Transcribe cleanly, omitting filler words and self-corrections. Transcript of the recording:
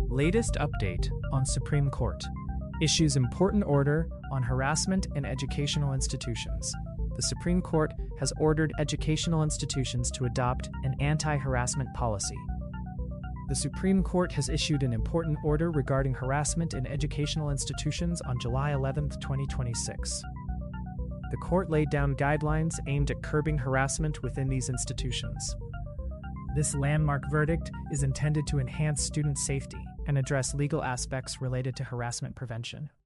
Latest update on Supreme Court. Issues important order on harassment in educational institutions. The Supreme Court has ordered educational institutions to adopt an anti-harassment policy. The Supreme Court has issued an important order regarding harassment in educational institutions on July 11, 2026. The court laid down guidelines aimed at curbing harassment within these institutions. This landmark verdict is intended to enhance student safety and address legal aspects related to harassment prevention.